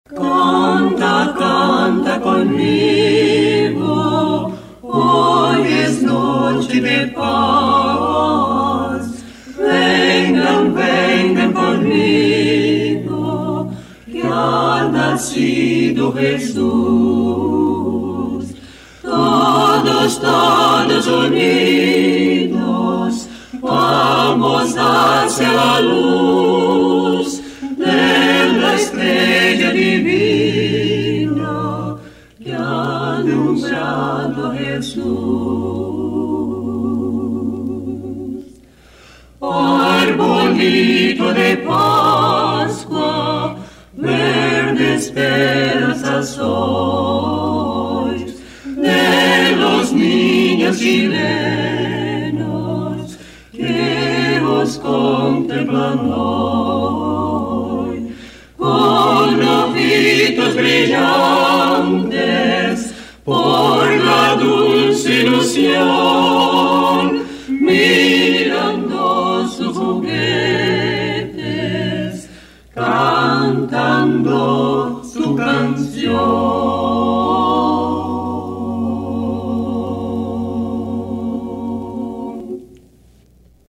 Canta, canta conmigo, hoy es noche de paz. Vengan, vengan conmigo, que ha nacido Jesús. Todos, todos unidos, vamos hacia la luz de la estrella divina que ha alumbrado Jesús. Arbolito de Pascua, verdes peras sois, de los niños chilenos que os contemplan hoy, con ojitos brillantes por la dulce ilusión.